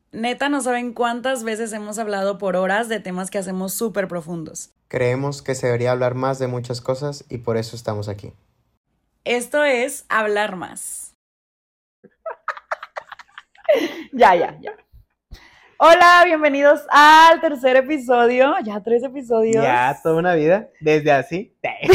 Neta, no saben cuántas veces hemos hablado por horas de temas que hacemos súper profundos. Creemos que se debería hablar más de muchas cosas y por eso estamos aquí. Esto es Hablar Más. Ya. Hola, bienvenidos al tercer episodio. Ya 3 episodios. Ya, toda una vida, desde así.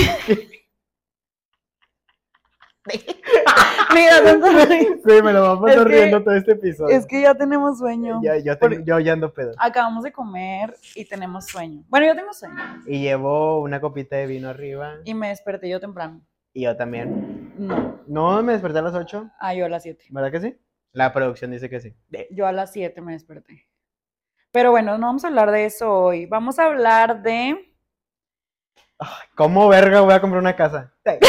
Mira, tanto Sí, me lo vamos Es que- riendo todo este episodio. es que ya tenemos sueño. Yo ya ando pedo. Acabamos de comer y tenemos sueño. Bueno, yo tengo sueño. Y llevo una copita de vino arriba. Y me desperté yo temprano. Y yo también. No, No, me desperté a las 8. yo a las 7. ¿Verdad que sí? La producción dice que sí. Yo a las 7 me desperté. Pero bueno, no vamos a hablar de eso hoy. Vamos a hablar de... ¿Cómo verga voy a comprar una casa?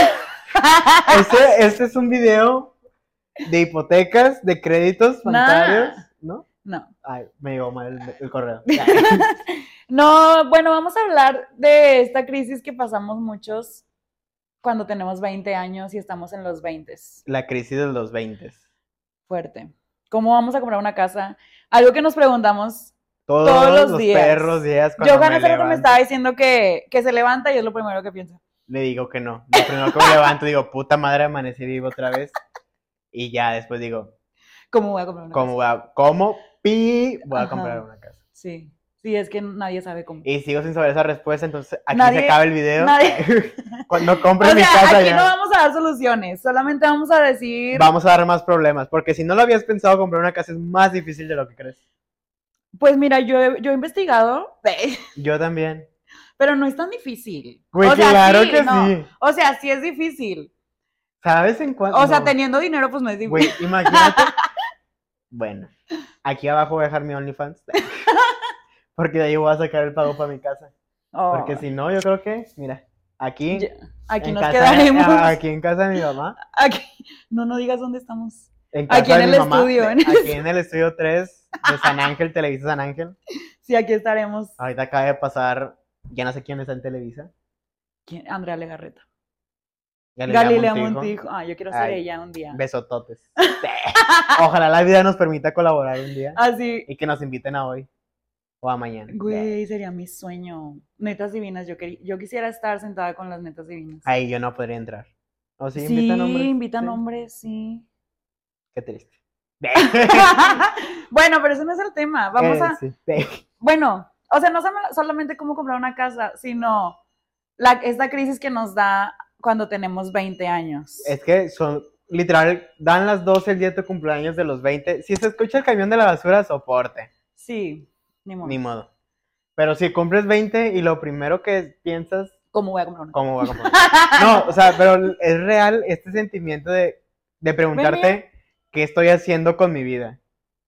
Este es un video de hipotecas, de créditos bancarios, ¿no? No. Ay, me llegó mal el correo. No, bueno, vamos a hablar de esta crisis que pasamos muchos cuando tenemos 20 años y estamos en los 20. La crisis de los 20. Fuerte. ¿Cómo vamos a comprar una casa? Algo que nos preguntamos Todos todos los días. perros días cuando Johan hace rato me levanto, estaba diciendo que se levanta y es lo primero que piensa. le digo que no. Lo primero que me levanto digo, puta madre, amanecí vivo otra vez. Y ya después digo, ¿Cómo voy a comprar una ¿cómo casa? voy a Ajá. comprar una casa? Sí, es que nadie sabe cómo. Y sigo sin saber esa respuesta, entonces aquí Nadie- se acaba el video. nadie- Cuando compre O mi sea, casa aquí ya. no vamos a dar soluciones, solamente vamos a decir, Vamos a dar más problemas, porque si no lo habías pensado, comprar una casa es más difícil de lo que crees. pues mira, yo he investigado, Yo también. pero no es tan difícil. Güey, O sea, claro sí, que no. sí. O sea, sí es difícil. ¿Sabes en cuánto? O sea, No. teniendo dinero, pues no es difícil. Güey, imagínate. Bueno, aquí abajo voy a dejar mi OnlyFans. Porque de ahí voy a sacar el pago para mi casa. Oh, Porque si no, yo creo que, mira, aquí, ya, aquí en nos casa, quedaremos. aquí en casa de mi mamá, Aquí, no digas dónde estamos. en casa Aquí en de el mi mamá, estudio, en el aquí en el estudio 3 de San Ángel, Televisa San Ángel. Sí, aquí estaremos. Ahorita acaba de pasar, ya no sé quién está en Televisa. ¿Quién? Andrea Legarreta. Galilea Galilea Montijo. Montijo. Yo quiero ser Ay, ella un día. Besototes. Ojalá la vida nos permita colaborar un día Así, y que nos inviten a hoy o a mañana. güey, sería mi sueño. Netas divinas, yo quisiera estar sentada con las netas divinas. Ahí yo no podría entrar. ¿O sí? Sí, ¿Invitan hombres? invitan Sí. hombres, sí. Qué triste. Bueno, pero ese no es el tema. Vamos a... Sí. Bueno, o sea, no solamente cómo comprar una casa, sino esta crisis que nos da cuando tenemos 20 años. Es que son, literal, dan las 12 el día de tu cumpleaños de los 20. Si se escucha el camión de la basura, soporte. Sí, ni modo. Ni modo. Pero si cumples 20 y lo primero que piensas, ¿Cómo voy a comprar una casa? ¿cómo voy a comprar? No, o sea, pero es real este sentimiento de preguntarte qué estoy haciendo con mi vida.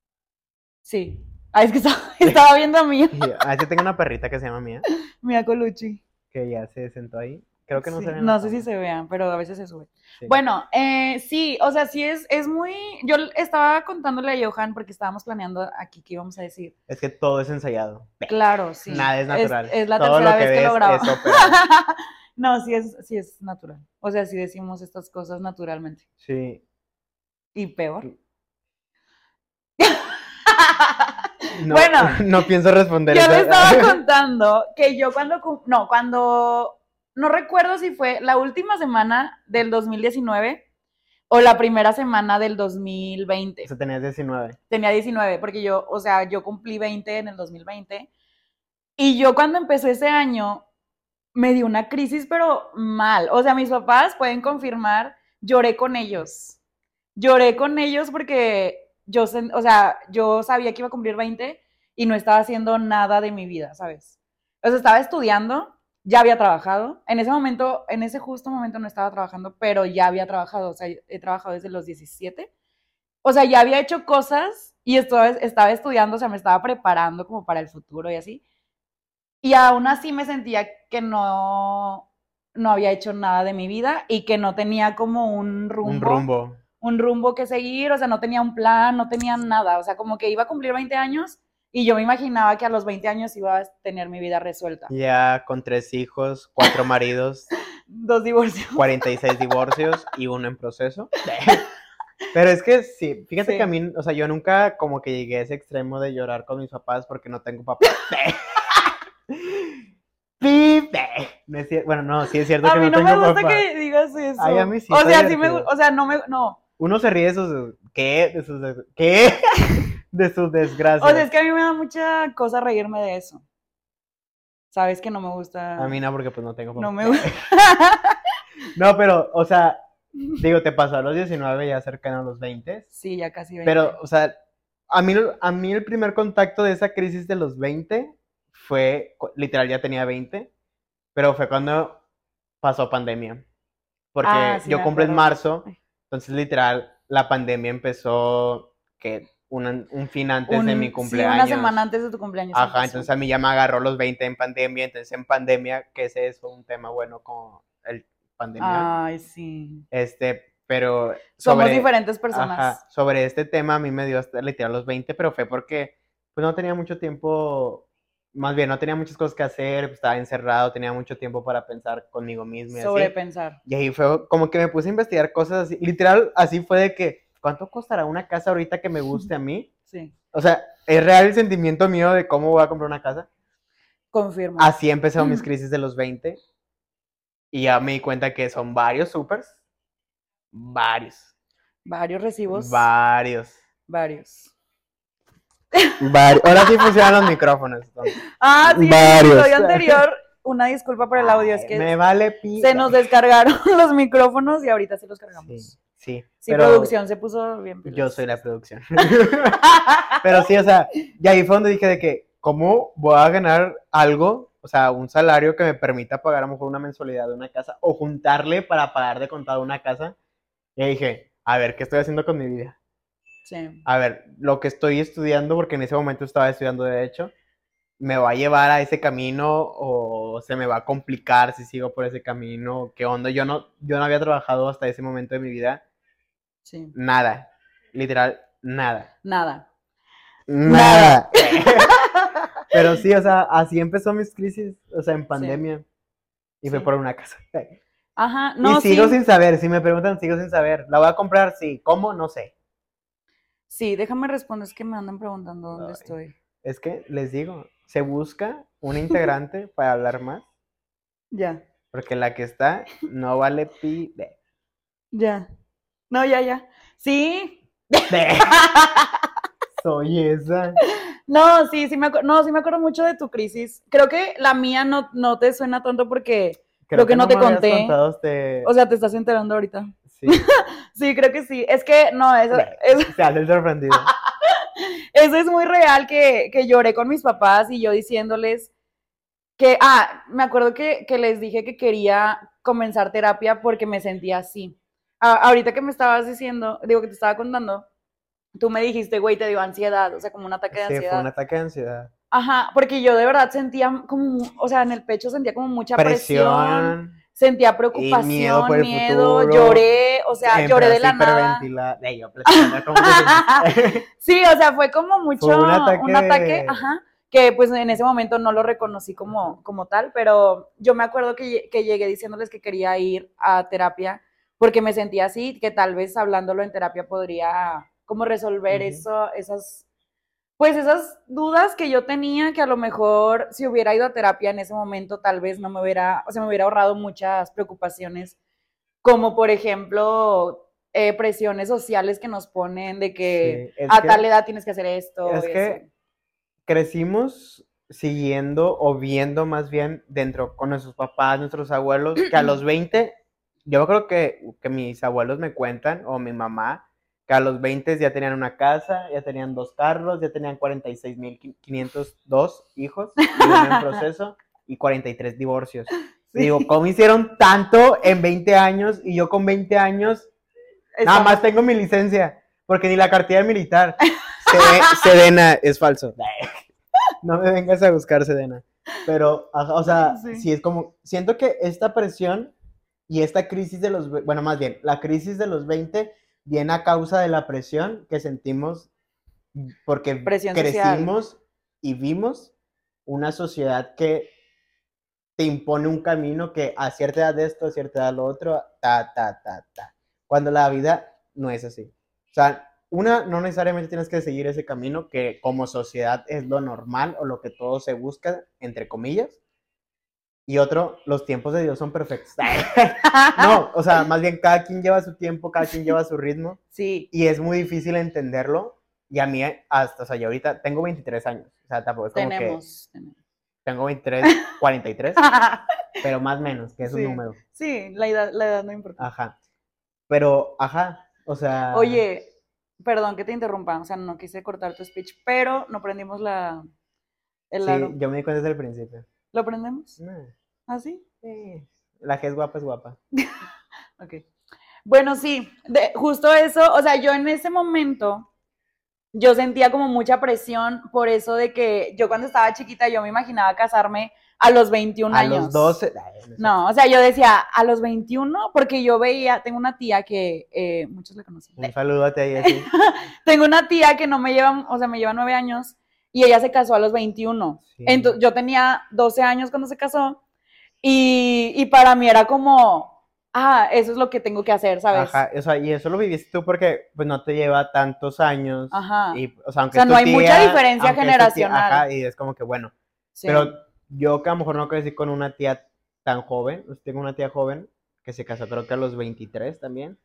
Sí. Es que estaba viendo a Mía, Y a veces tengo una perrita que se llama Mía, Mía Colucci. que ya se sentó ahí. Creo que no Sí, se ve. no sé si se vean, pero a veces se sube. Sí. Bueno, sí, o sea, sí es muy... Yo estaba contándole a Johan porque estábamos planeando aquí qué íbamos a decir. Es que todo es ensayado. Claro, sí. Nada es natural. Es la Todo tercera lo que vez que ves lo grabo. es operado. No, sí es natural. O sea, sí decimos estas cosas naturalmente. Sí. Y peor. No, Bueno, no pienso responder yo eso. le estaba contando que yo no recuerdo si fue la última semana del 2019 o la primera semana del 2020. Eso tenías 19. Tenía 19, porque yo cumplí 20 en el 2020. Y yo cuando empezó ese año, me dio una crisis, pero mal. O sea, mis papás pueden confirmar, lloré con ellos. Lloré con ellos porque yo sabía que iba a cumplir 20 y no estaba haciendo nada de mi vida, ¿sabes? O sea, estaba estudiando, ya había trabajado. En ese justo momento no estaba trabajando, pero ya había trabajado. O sea, he trabajado desde los 17. O sea, ya había hecho cosas y estaba estudiando, o sea, me estaba preparando como para el futuro y así. Y aún así me sentía que no había hecho nada de mi vida y que no tenía como un rumbo que seguir, o sea, no tenía un plan, no tenía nada, o sea, como que iba a cumplir 20 años y yo me imaginaba que a los 20 años iba a tener mi vida resuelta. Ya con 3 hijos, 4 maridos, 2 divorcios. 46 divorcios y uno en proceso. Pero es que sí, fíjate Sí. que a mí, o sea, yo nunca como que llegué a ese extremo de llorar con mis papás porque no tengo papás. ¡Pip! No es bueno, no, sí es cierto A que mí no no me tengo gusta papás. que digas eso. Ay, a mí sí, O está sea, sí me divertido. gusta, o sea, no. Uno se ríe de sus... ¿Qué? ¿Qué? De sus desgracias. O sea, es que a mí me da mucha cosa reírme de eso. Sabes que no me gusta. A mí no, porque pues no tengo No papás. me gusta. No, pero, o sea, digo, te pasó a los 19, ya cercano a los 20. Sí, ya casi 20. Pero, o sea, a mí el primer contacto de esa crisis de los 20 fue, literal, ya tenía 20, pero fue cuando pasó pandemia. Porque Sí yo me cumplo en acuerdo. marzo, entonces literal, la pandemia empezó, que un fin antes de mi Sí, cumpleaños. una semana antes de tu cumpleaños. Ajá, empezó. entonces a mí ya me agarró los 20 en pandemia, entonces en pandemia, que es eso, un tema bueno como el pandemia. Ay, sí. Pero Somos diferentes personas. Ajá, sobre este tema a mí me dio hasta literal los 20, pero fue porque pues no tenía mucho tiempo, más bien no tenía muchas cosas que hacer, pues, estaba encerrado, tenía mucho tiempo para pensar conmigo mismo y así. Sobrepensar. Y ahí fue como que me puse a investigar cosas así, literal así fue de que, ¿cuánto costará una casa ahorita que me guste a mí? Sí, O sea, es real el sentimiento mío de cómo voy a comprar una casa. confirmo. Así empezaron mis crisis de los 20 y ya me di cuenta que son varios supers, varios. Varios recibos. Varios. Varios. Ahora sí funcionan los micrófonos. Entonces. Sí, en el episodio anterior, una disculpa por el audio, es que me vale se nos descargaron los micrófonos y ahorita sí los cargamos. Sí, Sí, pero producción se puso bien pilas. Yo soy la producción. Pero sí, o sea, y ahí fue donde dije de que, ¿cómo voy a ganar algo? O sea, un salario que me permita pagar a lo mejor una mensualidad de una casa o juntarle para pagar de contado una casa. Y dije, a ver, ¿qué estoy haciendo con mi vida? Sí. A ver, lo que estoy estudiando, porque en ese momento estaba estudiando Derecho, ¿me va a llevar a ese camino o se me va a complicar si sigo por ese camino? ¿Qué onda? Yo no había trabajado hasta ese momento de mi vida. Sí. Nada. Literal, nada. Nada. Pero sí, o sea, así empezó mis crisis, o sea, en pandemia. Y fue por una casa. Ajá, no, y sigo sin saber, si me preguntan, sigo sin saber. ¿La voy a comprar? Sí. ¿Cómo? No sé. Sí, déjame responder, es que me andan preguntando dónde estoy. Es que les digo, se busca un integrante para hablar más. Ya. Porque la que está no vale pi. Ya. No, ya. Sí. Soy esa. No, sí me acuerdo mucho de tu crisis. Creo que la mía no te suena tanto porque creo que no te conté. O sea, te estás enterando ahorita. Sí. Sí, creo que sí. Es que no, se hace el sorprendido. Eso es muy real que lloré con mis papás y yo diciéndoles que, me acuerdo que les dije que quería comenzar terapia porque me sentía así. Ahorita que me estabas diciendo, que te estaba contando, tú me dijiste, güey, te dio ansiedad, o sea, como un ataque de ansiedad. Sí, fue un ataque de ansiedad. Ajá, porque yo de verdad sentía como, o sea, en el pecho sentía como mucha presión, sentía preocupación, miedo por el futuro, lloré, o sea, lloré de la nada. Sí, o sea, fue como mucho un ataque, ajá, que pues en ese momento no lo reconocí como tal, pero yo me acuerdo que llegué diciéndoles que quería ir a terapia porque me sentía así, que tal vez hablándolo en terapia podría como resolver esas dudas que yo tenía, que a lo mejor si hubiera ido a terapia en ese momento tal vez me hubiera ahorrado muchas preocupaciones, como por ejemplo presiones sociales que nos ponen de que tal edad tienes que hacer esto. Es que crecimos siguiendo o viendo más bien dentro con nuestros papás, nuestros abuelos, que a los 20, yo creo que mis abuelos me cuentan, o mi mamá, que a los 20 ya tenían una casa, ya tenían 2 carros, ya tenían 46,502 hijos, y uno en proceso, y 43 divorcios. Sí. Digo, ¿cómo hicieron tanto en 20 años? Y yo con 20 años, nada más tengo mi licencia, porque ni la cartilla militar. Sedena, es falso. No me vengas a buscar, Sedena. Pero, o sea, sí es como, siento que esta presión y esta crisis de los, bueno, más bien, la crisis de los 20 viene a causa de la presión que sentimos porque presión crecimos social. Y vimos una sociedad que te impone un camino que a cierta edad esto, a cierta edad lo otro, cuando la vida no es así. sea, no necesariamente tienes que seguir ese camino que como sociedad es lo normal o lo que todo se busca, entre comillas. Y otro, los tiempos de Dios son perfectos. No, o sea, más bien cada quien lleva su tiempo, cada quien lleva su ritmo. Sí. Y es muy difícil entenderlo. Y a mí, hasta, o sea, yo ahorita tengo 23 años. O sea, tampoco es como Tenemos. que tengo 23, 43, pero más o menos, que es un Sí. número. Sí, la edad no importa. Ajá. Pero, ajá, o sea... Oye, perdón que te interrumpa, o sea, no quise cortar tu speech, pero no prendimos el Sí, aro. yo me di cuenta desde el principio. ¿Lo prendemos? No, ¿Ah, sí? sí. La que es guapa es guapa. Ok. Bueno, sí, justo eso, o sea, yo en ese momento, yo sentía como mucha presión por eso de que yo cuando estaba chiquita, yo me imaginaba casarme a los 21 A años. los 12... No, o sea, yo decía, a los 21, porque yo veía, tengo una tía que, muchos la conocen. Un saludote ahí así. Tengo una tía que no me lleva, o sea, me lleva 9 años y ella se casó a los 21. Sí. Entonces, yo tenía 12 años cuando se casó y para mí era como, eso es lo que tengo que hacer, ¿sabes? Ajá, o sea, y eso lo viviste tú porque pues no te lleva tantos años. Ajá. Y, o sea, aunque O sea, es tu no hay mucha tía, diferencia aunque es tu tía, generacional. ajá, y es como que bueno. Sí. Pero yo que a lo mejor no crecí con una tía tan joven, pues, tengo una tía joven que se casó creo que a los 23 también.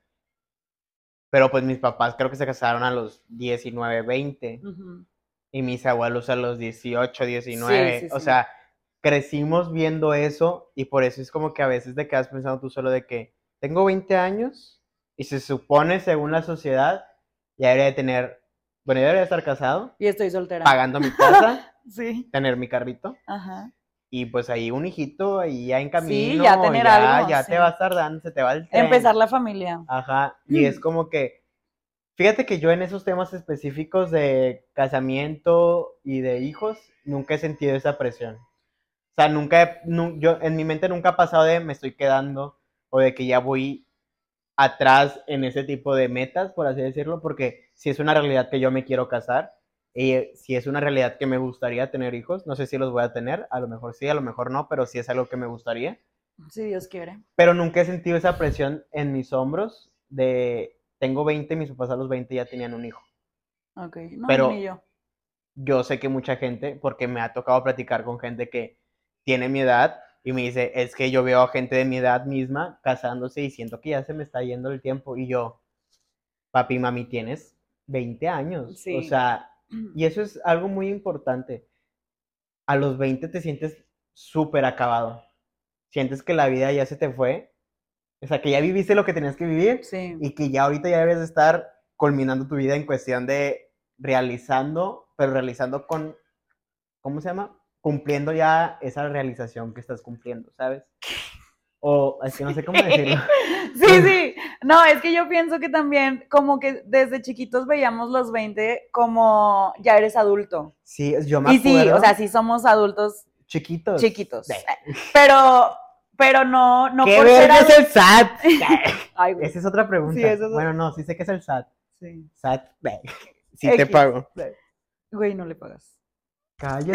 Pero pues mis papás creo que se casaron a los 19, 20. Ujú. Y mis abuelos a los 18, 19. Sí, sí, O sí. sea, crecimos viendo eso y por eso es como que a veces te quedas pensando tú solo de que tengo 20 años y se supone, según la sociedad, ya debería de tener, bueno, ya debería de estar casado, Y estoy soltera. pagando mi casa, Sí. tener mi carrito Ajá. y pues ahí un hijito ahí ya en camino, Sí, ya tener algo, ya sí. te va a estar dando, se te va el tren. Empezar la familia. Ajá, y es como que, fíjate que yo en esos temas específicos de casamiento y de hijos, nunca he sentido esa presión. O sea, yo en mi mente nunca ha pasado de me estoy quedando o de que ya voy atrás en ese tipo de metas, por así decirlo, porque si es una realidad que yo me quiero casar y si es una realidad que me gustaría tener hijos, no sé si los voy a tener, a lo mejor sí, a lo mejor no, pero sí es algo que me gustaría. Si Dios quiere. Pero nunca he sentido esa presión en mis hombros de tengo 20, mis papás a los 20 ya tenían un hijo. Ok, no, Pero ni yo. yo sé que mucha gente, porque me ha tocado platicar con gente que tiene mi edad y me dice, es que yo veo a gente de mi edad misma casándose y siento que ya se me está yendo el tiempo. Y yo, papi, mami, tienes 20 años. Sí. O sea, y eso es algo muy importante. A los 20 te sientes súper acabado. Sientes que la vida ya se te fue. O sea, que ya viviste lo que tenías que vivir Sí. y que ya ahorita ya debes de estar culminando tu vida en cuestión de realizando, pero realizando con, ¿cómo se llama? Cumpliendo ya esa realización que estás cumpliendo, ¿sabes? O es que no sé cómo decirlo. Sí, sí. No, es que yo pienso que también como que desde chiquitos veíamos los 20 como ya eres adulto. Sí, yo me Y acuerdo. sí, o sea, sí somos adultos chiquitos. chiquitos. Sí. Pero no ¿Qué por ser verga es el adultos. SAT? Ay, güey. Esa es otra pregunta. Sí, esa es Bueno, no, sí sé que es el SAT. Sí. SAT, sí te X. pago. Güey, no le pagas. Cállate.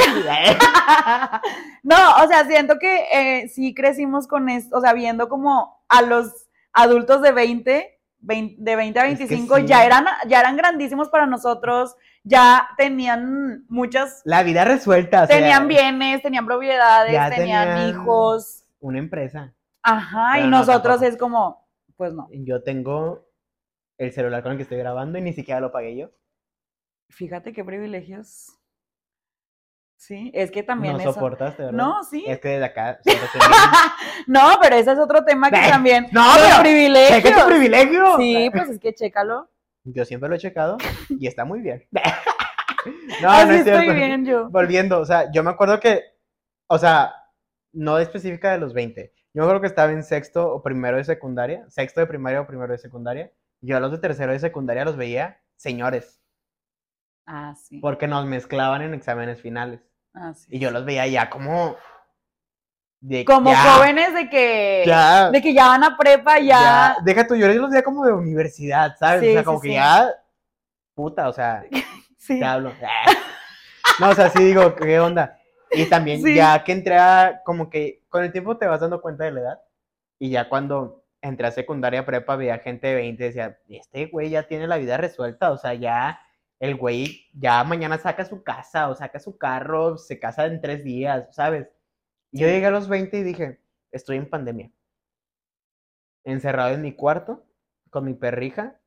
No, o sea, siento que sí crecimos con esto, o sea, viendo como a los adultos de 20 de 20 a Es que 25 sí. ya eran grandísimos para nosotros, ya tenían muchas, La vida resuelta. O sea, tenían bienes, tenían propiedades, ya tenían hijos. Una empresa. Ajá, Pero y no, nosotros tampoco. es como, pues no. Yo tengo el celular con el que estoy grabando y ni siquiera lo pagué yo. Fíjate qué privilegios. Sí, es que también No eso. soportaste, ¿verdad? No, sí. Es que desde acá siempre te No, pero ese es otro tema que también. No, los pero privilegios. checa tu privilegio. Sí, pues es que chécalo. Yo siempre lo he checado y está muy bien. No, Así no es estoy cierto. bien yo. Volviendo, o sea, yo me acuerdo que, o sea, no específica de los 20. Yo me acuerdo que estaba en sexto o primero de secundaria, sexto de primaria o primero de secundaria. Yo a los de tercero de secundaria los veía señores, Ah, sí. porque nos mezclaban en exámenes finales. Ah, sí. Y yo los veía ya como Como ya, jóvenes de que ya, van a prepa, ya. deja tú, yo los veía como de universidad, ¿sabes? Sí, o sea, sí, como que sí. ya, puta, o sea, Sí. te hablo. No, o sea, sí digo, ¿qué onda? Y también Sí. ya que entré a, como que con el tiempo te vas dando cuenta de la edad. Y ya cuando entré a secundaria prepa, veía gente de 20 y decía, este güey ya tiene la vida resuelta, o sea, ya el güey ya mañana saca su casa o saca su carro, se casa en 3 días, ¿sabes? Y yo Sí. llegué a los 20 y dije, estoy en pandemia, encerrado en mi cuarto, con mi perrija,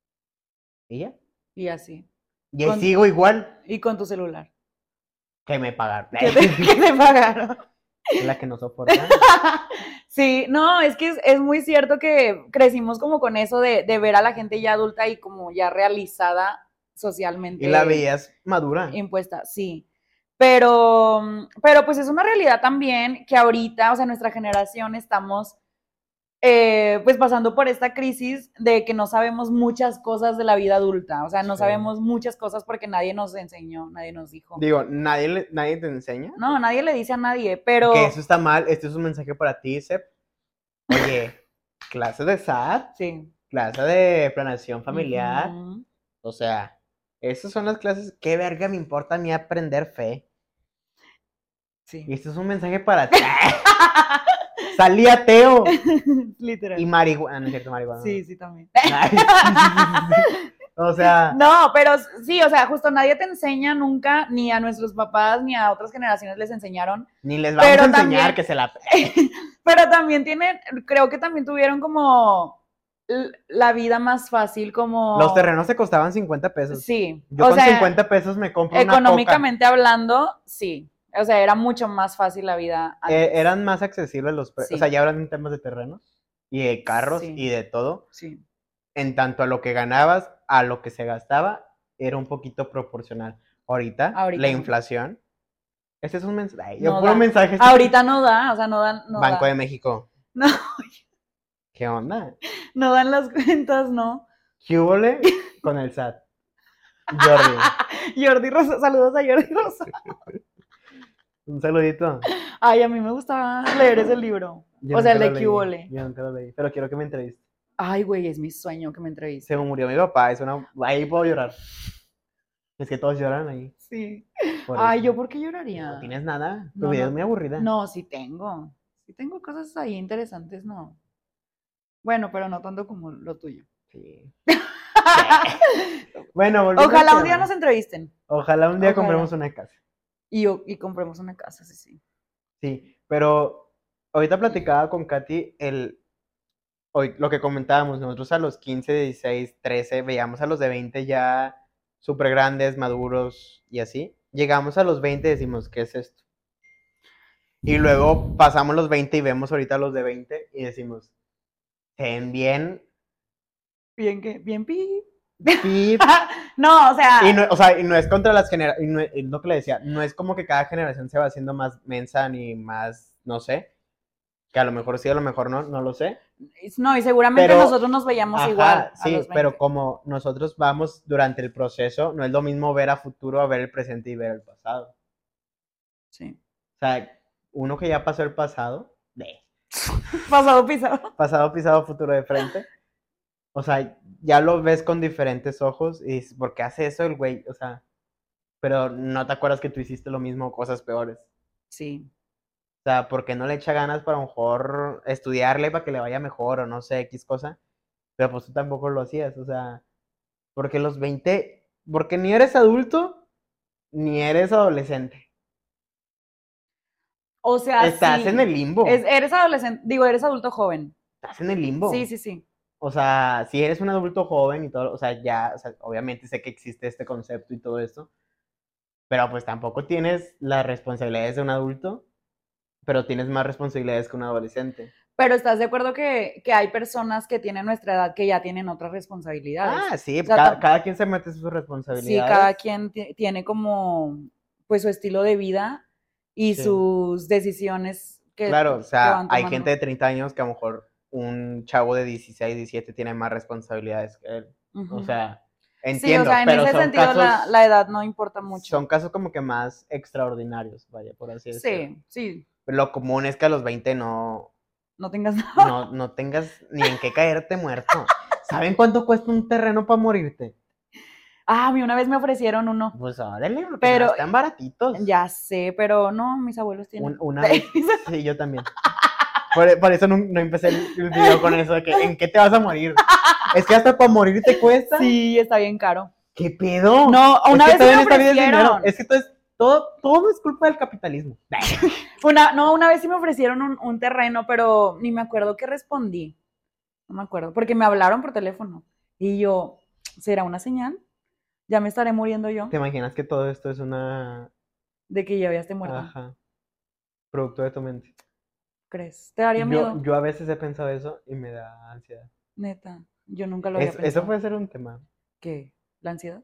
y ya. Y así. Y ahí Con- sigo igual Y con tu celular. que me pagaron. Que te pagaron. Es la que no soporta. Sí, no, es que es muy cierto que crecimos como con eso de ver a la gente ya adulta y como ya realizada socialmente. Y la veías madura. Impuesta, sí. Pero pues es una realidad también que ahorita, o sea, nuestra generación estamos pues pasando por esta crisis de que no sabemos muchas cosas de la vida adulta, o sea, no Sí. sabemos muchas cosas porque nadie nos enseñó, nadie nos dijo. Digo, nadie te enseña. No, nadie le dice a nadie, pero... Que eso está mal. Este es un mensaje para ti, Sep. Oye, clase de SAT, Sí. clase de planeación familiar. Ujú. O sea, esas son las clases. ¿Qué verga me importa a mí aprender fe? Sí. Y esto es un mensaje para ti. Salí ateo. Literal. Y marihuana. No es cierto, marihuana. Sí, sí, también. Ay, o sea, No, pero sí, o sea, justo nadie te enseña nunca, ni a nuestros papás, ni a otras generaciones les enseñaron. ni les vamos pero a enseñar también- que se la... Pero también tienen, creo que también tuvieron como la vida más fácil, como... Los terrenos te costaban 50 pesos. Sí, Yo o con sea, 50 pesos me compro una económicamente hablando, sí. O sea, era mucho más fácil la vida coca. antes. Eran más accesibles los precios. Sí. O sea, ya hablan en temas de terrenos y de carros Sí. y de todo. Sí. En tanto a lo que ganabas, a lo que se gastaba, era un poquito proporcional. Ahorita Ahorita la no. inflación. Este es un mensaje. No Yo puro da. mensaje. Ahorita no da, o sea, no dan, no Banco da. de México. No, ¿Qué onda? no dan las cuentas, no. ¿Qué hubole con el SAT? Jordi, Jordi Rosa, saludos a Jordi Rosa. un saludito. Ay, a mí me gustaba leer ese libro. Yo O sea, el nunca de lo ¿Qué hubole? leí. Yo nunca lo leí, pero quiero que me entrevistes. Ay, güey, es mi sueño que me entreviste. Se me murió mi papá, ahí puedo llorar. Es que todos lloran ahí. Sí. por Ay, eso. ¿yo por qué lloraría? No tienes nada. Tu No, vida no. es muy aburrida. No, sí tengo. Sí tengo cosas ahí interesantes, no. Bueno, pero no tanto como lo tuyo. Sí. Bueno, volviendo al Ojalá un día tema. nos entrevisten Ojalá un día Ojalá. compremos una casa. y compremos una casa, sí, sí. Sí, pero ahorita platicaba con Katy hoy, lo que comentábamos, nosotros a los 15, 16, 13, veíamos a los de 20 ya súper grandes, maduros y así. Llegamos a los 20 y decimos, ¿qué es esto? Y luego pasamos los 20 y vemos ahorita a los de 20 y decimos, se ven bien, Bien que, bien pi. pip. No, o sea, Y no es contra las generaciones, es lo que le decía, no es como que cada generación se va haciendo más mensa ni más, no sé, que a lo mejor sí, a lo mejor no, no lo sé. no, y seguramente Pero- nosotros nos veíamos Ajá, igual a sí, los 20. pero como nosotros vamos durante el proceso, no es lo mismo ver a futuro a ver el presente y ver el pasado. Sí. O sea, uno que ya pasó el pasado, Pasado pisado. pasado pisado, futuro de frente, o sea, ya lo ves con diferentes ojos y dices, ¿por qué hace eso el güey? O sea, pero no te acuerdas que tú hiciste lo mismo, cosas peores. Sí. O sea, ¿por qué no le echa ganas para a lo mejor estudiarle para que le vaya mejor o no sé, X cosa? Pero pues tú tampoco lo hacías, o sea, porque los 20, porque ni eres adulto, ni eres adolescente. O sea, Estás sí. en el limbo. Eres adolescente, digo, eres adulto joven. Estás en el limbo. Sí, sí, sí. O sea, si eres un adulto joven y todo, o sea, ya, o sea, obviamente sé que existe este concepto y todo esto, pero pues tampoco tienes las responsabilidades de un adulto, pero tienes más responsabilidades que un adolescente. Pero ¿estás de acuerdo que hay personas que tienen nuestra edad que ya tienen otras responsabilidades? Ah, sí, O sea, cada quien se mete sus Sí, responsabilidades. cada quien tiene como pues su estilo de vida y Sí. sus decisiones que Claro, o que sea, van hay tomando. gente de 30 años que a lo mejor un chavo de 16, 17 tiene más responsabilidades que él. Ujú. O sea, sí, entiendo, o sea, en pero ese son sentido casos, la edad no importa mucho. son casos como que más extraordinarios, vaya, por así decirlo. Sí, sí, Lo común es que a los 20 no tengas nada. no tengas ni en qué caerte muerto. ¿Saben cuánto cuesta un terreno para morirte? Ah, a mí una vez me ofrecieron uno. Pues órale, porque Pero- no están baratitos. Ya sé, pero no, mis abuelos tienen. Una vez, sí, yo también. Por eso no empecé el video con eso de que ¿en qué te vas a morir? Es que hasta para morir te cuesta. Sí, está bien caro. ¿Qué pedo? No, una es que vez todo sí me en esta vida es dinero. ofrecieron. Es que todo es culpa del capitalismo. Una vez sí me ofrecieron un terreno, pero ni me acuerdo qué respondí. No me acuerdo, porque me hablaron por teléfono. Y yo, ¿será una señal? Ya me estaré muriendo yo ¿Te imaginas que todo esto es una... de que ya esté muerta? Ajá, producto de tu mente? ¿Crees? ¿Te daría miedo? Yo a veces he pensado eso y me da ansiedad. Neta, yo nunca lo había Eso pensado. puede ser un tema. ¿Qué? ¿La ansiedad?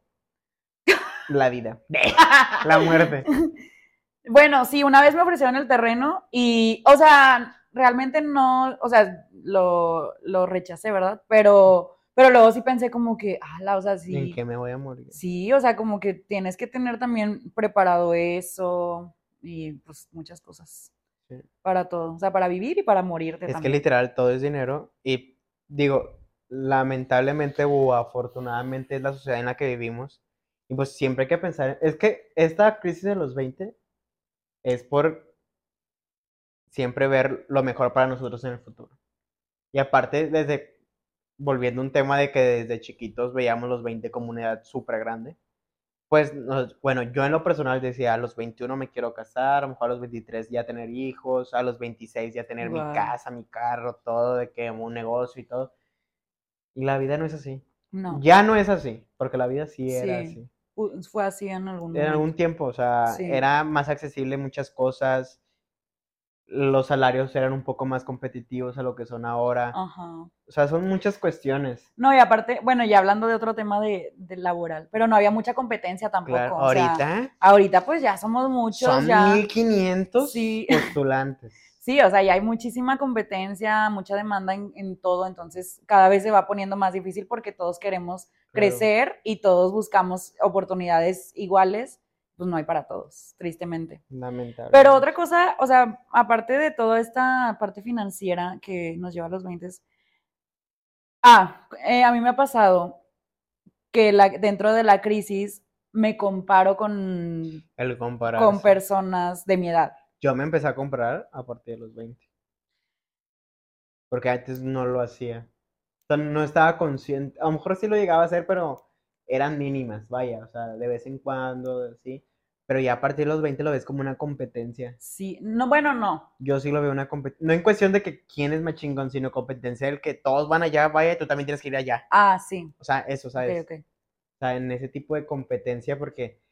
La vida. La muerte. Bueno, sí, una vez me ofrecieron el terreno y, o sea, realmente no, o sea, lo rechacé, ¿verdad? Pero luego sí pensé como que, o sea, ¿En sí, qué me voy a morir? sí, o sea, como que tienes que tener también preparado eso y pues muchas cosas Sí. para todo, o sea, para vivir y para morirte Es que también. literal todo es dinero y digo, lamentablemente o afortunadamente es la sociedad en la que vivimos y pues siempre hay que pensar, es que esta crisis de los 20 es por siempre ver lo mejor para nosotros en el futuro. Y aparte, volviendo a un tema de que desde chiquitos veíamos los 20 como una edad súper grande, pues, bueno, yo en lo personal decía, a los 21 me quiero casar, a lo mejor a los 23 ya tener hijos, a los 26 ya tener mi Wow. casa, mi carro, todo, de que un negocio y todo. Y la vida no es así. No, Ya no es así, porque la vida sí era sí, así. fue así en algún En algún momento. tiempo, o sea, Sí, era más accesible muchas cosas, los salarios eran un poco más competitivos a lo que son ahora. ajá. O sea, son muchas cuestiones. No, y aparte, bueno, ya hablando de otro tema de laboral, pero no había mucha competencia Claro, tampoco, o sea, ahorita ahorita pues ya somos muchos, son ya, 1500 sí, postulantes. sí, o sea, ya hay muchísima competencia, mucha demanda en todo, entonces cada vez se va poniendo más difícil porque todos queremos Claro. crecer y todos buscamos oportunidades iguales, pues no hay para todos, tristemente. Lamentable. Pero otra cosa, o sea, aparte de toda esta parte financiera que nos lleva a los 20, a mí me ha pasado que dentro de la crisis me comparo con El compararse. personas de mi edad. Yo me empecé a comprar a partir de los 20. Porque antes no lo hacía. O sea, no estaba consciente. A lo mejor sí lo llegaba a hacer, pero eran mínimas, vaya. O sea, de vez en cuando, sí. Pero ya a partir de los 20 lo ves como una competencia. Sí, no, bueno, no. Yo sí lo veo una competencia. No en cuestión de que quién es más chingón, sino competencia del que todos van allá, vaya, y tú también tienes que ir allá. Sí. O sea, eso, ¿sabes? Ok. O sea, en ese tipo de competencia, porque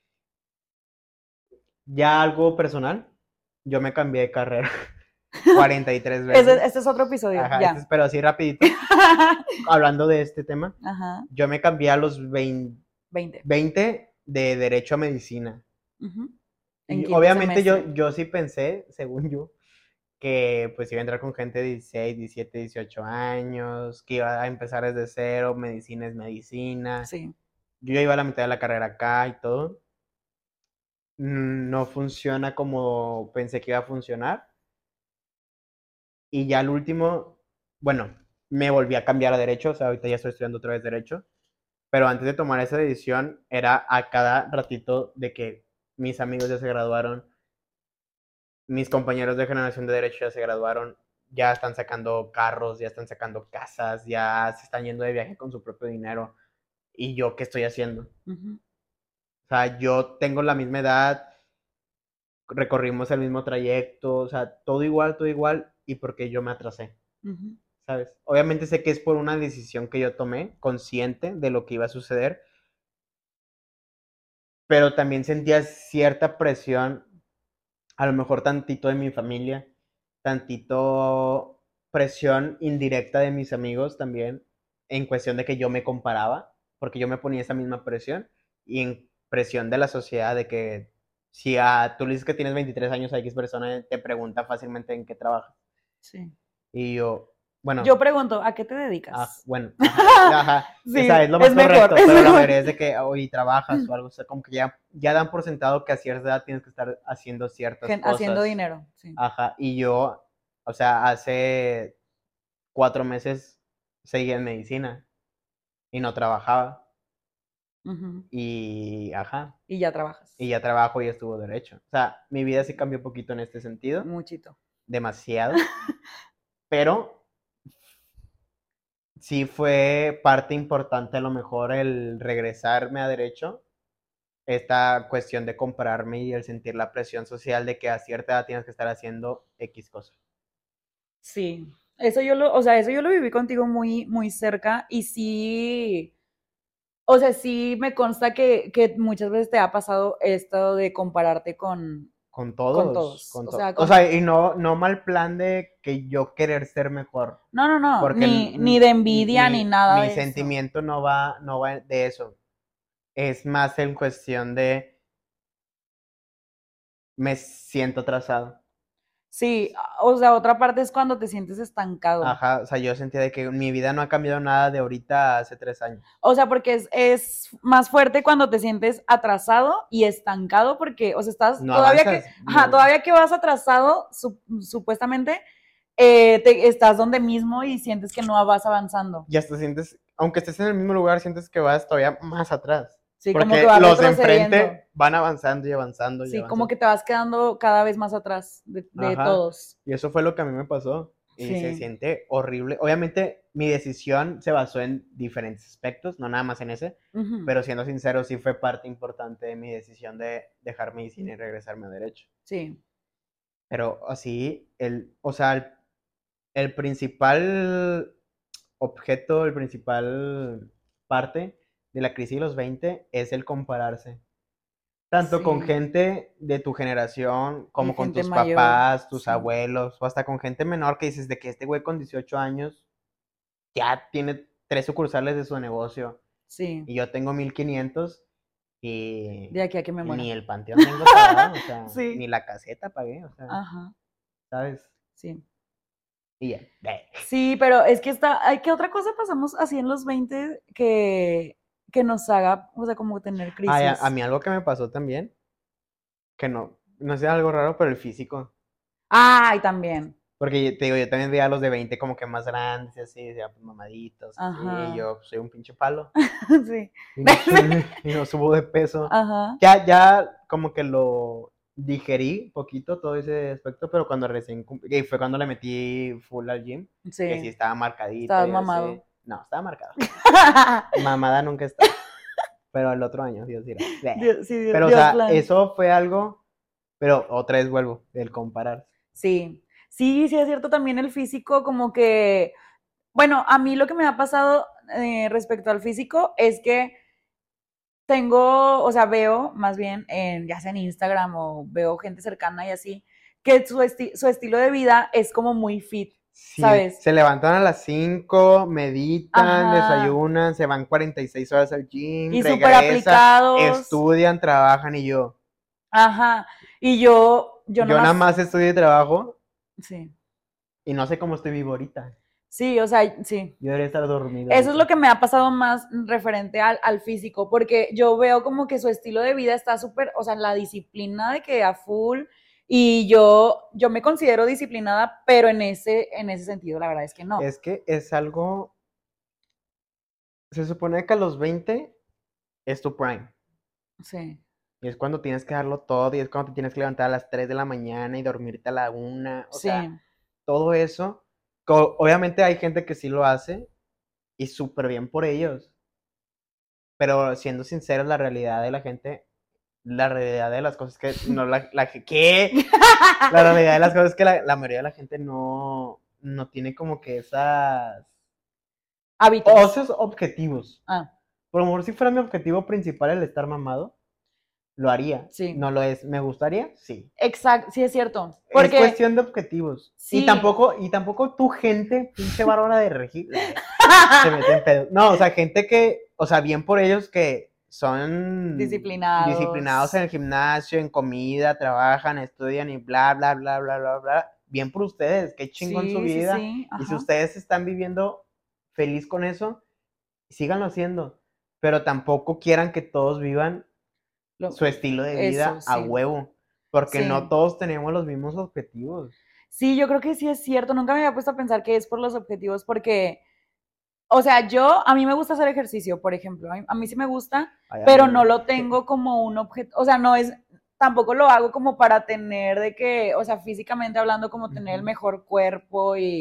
ya algo personal, yo me cambié de carrera 43 veces. Este es otro episodio, Ajá, ya. pero así rapidito, hablando de este tema, Ajá, yo me cambié a los 20 20. de Derecho a Medicina. Ujú. En Y quinto obviamente semestre. yo sí pensé, según yo, que pues iba a entrar con gente de 16, 17, 18 años, que iba a empezar desde cero, medicina es medicina. Sí. Yo ya iba a la mitad de la carrera acá y todo. No funciona como pensé que iba a funcionar. Y ya al último, bueno, me volví a cambiar a Derecho, o sea, ahorita ya estoy estudiando otra vez Derecho. Pero antes de tomar esa decisión, era a cada ratito de que mis amigos ya se graduaron, mis compañeros de generación de Derecho ya se graduaron, ya están sacando carros, ya están sacando casas, ya se están yendo de viaje con su propio dinero. ¿Y yo qué estoy haciendo? Ujú. O sea, yo tengo la misma edad, recorrimos el mismo trayecto, o sea, todo igual, y porque yo me atrasé, Ujú. ¿sabes? Obviamente sé que es por una decisión que yo tomé, consciente de lo que iba a suceder, pero también sentía cierta presión, a lo mejor tantito de mi familia, tantito presión indirecta de mis amigos también, en cuestión de que yo me comparaba, porque yo me ponía esa misma presión, y en presión de la sociedad de que si tú le dices que tienes 23 años a X persona, te pregunta fácilmente en qué trabajas. Sí. Y yo, bueno, Yo pregunto, ¿a qué te dedicas? bueno, ajá, Sí, esa es lo más es correcto, mejor, es pero la mejor. mayoría es de que hoy trabajas o algo, o sea, como que ya dan por sentado que a cierta edad tienes que estar haciendo ciertas Haciendo cosas. dinero, sí. Ajá, y yo, o sea, hace 4 meses seguía en medicina y no trabajaba. Ujú. Y, ajá, Y ya trabajas. y ya trabajo y estuvo derecho. O sea, mi vida sí cambió un poquito en este sentido, Muchito. demasiado. pero sí fue parte importante a lo mejor el regresarme a derecho, esta cuestión de compararme y el sentir la presión social de que a cierta edad tienes que estar haciendo X cosa. Sí, eso yo lo viví contigo muy, muy cerca y sí, o sea, sí me consta que muchas veces te ha pasado esto de compararte Con con todos, todos, con o todos. sea, O sea, y no mal plan de que yo querer ser mejor, no, porque ni de envidia ni nada mi de eso. sentimiento no va de eso. Es más en cuestión de me siento atrasado. Sí, o sea, otra parte es cuando te sientes estancado. Ajá, o sea, yo sentía de que mi vida no ha cambiado nada de ahorita a hace 3 años. O sea, porque es más fuerte cuando te sientes atrasado y estancado, porque, o sea, estás No todavía que, avanzas, ajá, no, todavía que vas atrasado, supuestamente, estás donde mismo y sientes que no vas avanzando. y hasta sientes, aunque estés en el mismo lugar, sientes que vas todavía más atrás. Sí, como que Porque vas los de retrocediendo. enfrente van avanzando y avanzando y Sí, como avanzando. que te vas quedando cada vez más atrás de Ajá, todos. y eso fue lo que a mí me pasó. Y se Sí. siente horrible. Obviamente, mi decisión se basó en diferentes aspectos, no nada más en ese. Ujú. Pero siendo sincero, sí fue parte importante de mi decisión de dejar medicina y regresarme a derecho. Sí. Pero así, o sea, el principal objeto, el principal parte de la crisis de los 20 es el compararse. Tanto con Sí. gente de tu generación, Y como con gente tus mayor. papás, tus Sí. abuelos, o hasta con gente menor que dices de que este güey con 18 años ya tiene 3 sucursales de su negocio Sí. y yo tengo 1500 y De aquí a que me ni muera. el panteón tengo pagado, o sea, ni Sí. la caseta pagué, o sea, Ajá. ¿sabes? Sí. Y ya. Sí, pero es que ¿qué otra cosa pasamos así en los 20 que nos haga, o sea, como tener Ay, a crisis? mí algo que me pasó también, que no sé, algo raro, pero el físico. Ay, también. Porque te digo, yo también veía a los de 20 como que más grandes y así, decía, pues mamaditos, así, y Ajá. yo pues, soy un pinche palo Sí. y no, y no subo de peso. Ajá. Ya como que lo digerí poquito todo ese aspecto, pero cuando y fue cuando le metí full al gym, que sí Sí. estaba marcadito Estabas y así. mamado. No, estaba marcado. Mamada nunca está. Pero el otro año, Dios dirá. Sí, Dios, Pero, o Dios sea, plan. eso fue algo, pero otra vez vuelvo, el comparar. Sí. Sí, sí, es cierto también el físico, como que, bueno, a mí lo que me ha pasado respecto al físico es que o sea, veo más bien, ya sea en Instagram o veo gente cercana y así, que su estilo de vida es como muy fit, Sí, ¿sabes? se levantan a las 5, meditan, Ajá. desayunan, se van 46 horas al gym, Y súper regresan, aplicados. estudian, trabajan y yo. Ajá. Y yo Yo nada nomás, más estudio y trabajo sí. y no sé cómo estoy vivo ahorita. Sí, o sea, sí. Yo debería estar dormido Eso es lo ahorita. que me ha pasado más referente al físico, porque yo veo como que su estilo de vida está súper, o sea, la disciplina de que a full, y yo me considero disciplinada, pero en ese sentido, la verdad es que no. Es que es algo, se supone que a los 20 es tu prime. Sí, Y es cuando tienes que darlo todo y es cuando te tienes que levantar a las 3 de la mañana y dormirte a la 1. O sea, sí, todo eso. Obviamente hay gente que sí lo hace y súper bien por ellos. Pero siendo sinceros, la realidad de la gente, la realidad de las cosas que no ¿qué? La realidad de las cosas es que la mayoría de la gente no tiene como que esas o hábitos. esos objetivos. Ah, Por lo mejor si fuera mi objetivo principal el estar mamado, lo haría. sí, No lo es. ¿Me gustaría? Sí. exacto, sí es cierto, Es porque cuestión de objetivos. Y sí, tampoco tu gente, pinche bárbara de regir, se mete en pedo. No, o sea, gente que, o sea, bien por ellos que son disciplinados en disciplinados, el gimnasio, en comida, trabajan, estudian y bla, bla, bla, bla, bla, bla. Bien por ustedes, qué chingón su sí, sí, vida. sí, Y si ajá, ustedes están viviendo feliz con eso, síganlo haciendo. Pero tampoco quieran que todos vivan lo- su estilo de eso, vida a sí, huevo. Porque no sí. todos tenemos los mismos objetivos. Sí, yo creo que sí es cierto. Nunca me había puesto a pensar que es por los objetivos, porque, o sea, a mí me gusta hacer ejercicio, por ejemplo. A mí sí me gusta, Ay, a mí pero no no. lo tengo como un objeto, o sea, tampoco lo hago como para tener o sea, físicamente hablando, como tener el Ujú. mejor cuerpo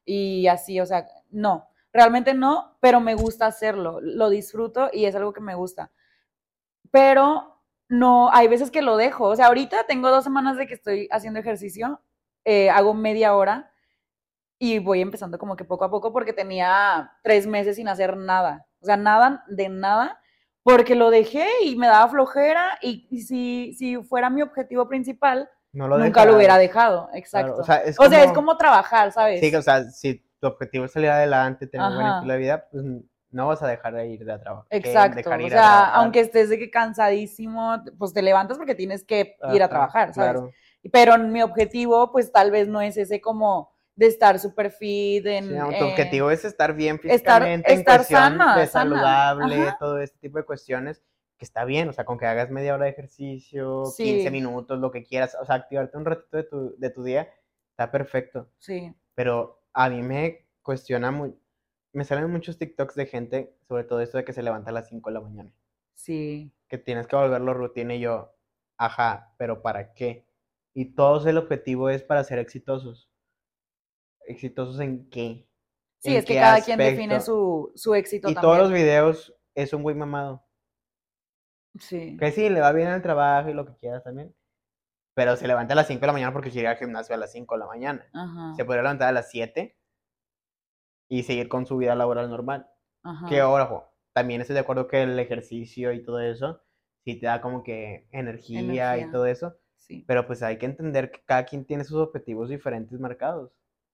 y así, o sea, no, realmente no, pero me gusta hacerlo, lo disfruto y es algo que me gusta. Pero no, hay veces que lo dejo, o sea, ahorita tengo 2 semanas de que estoy haciendo ejercicio, hago media hora y voy empezando como que poco a poco porque tenía 3 meses sin hacer nada, o sea, nada de nada, porque lo dejé y me daba flojera y si fuera mi objetivo principal, No lo nunca lo hubiera dejas. dejado, Claro, exacto. O sea, es como trabajar, sí, o ¿sabes? sea, si tu objetivo es salir adelante, tener un buen estilo Ajá, de vida, pues no vas a dejar de ir a trabajar, que exacto. dejar O ir a sea, trabajar. aunque estés de que cansadísimo, pues te levantas porque tienes que ir a Ajá, trabajar, ¿sabes? claro. Pero mi objetivo, pues tal vez no es ese como de estar super fit, Sí, tu objetivo es estar bien estar, físicamente en estar cuestión sana, de sana. saludable, Ajá, todo este tipo de cuestiones, que está bien, o sea, con que hagas media hora de ejercicio, 15 sí, minutos, lo que quieras, o sea, activarte un ratito de tu día, está perfecto. sí, Pero a mí me cuestiona muy, me salen muchos TikToks de gente, sobre todo esto de que se levanta a las 5 de la mañana, sí. que tienes que volverlo rutina y yo, ajá, pero ¿para qué? Y todos el objetivo es para ser exitosos. ¿Exitosos en qué? Sí, ¿En es que qué cada quien define aspecto? su éxito Y todos los también. videos es un güey mamado. Sí, Que sí, le va bien en el trabajo y lo que quieras también. Pero se levanta a las 5 de la mañana porque quiere ir al gimnasio a las 5 de la mañana. ajá, Se podría levantar a las 7 y seguir con su vida laboral normal. Que ajá, ojo, también estoy de acuerdo que el ejercicio y todo eso sí te da como que energía y energía, todo eso. sí. Pero pues hay que entender que cada quien tiene sus objetivos diferentes marcados.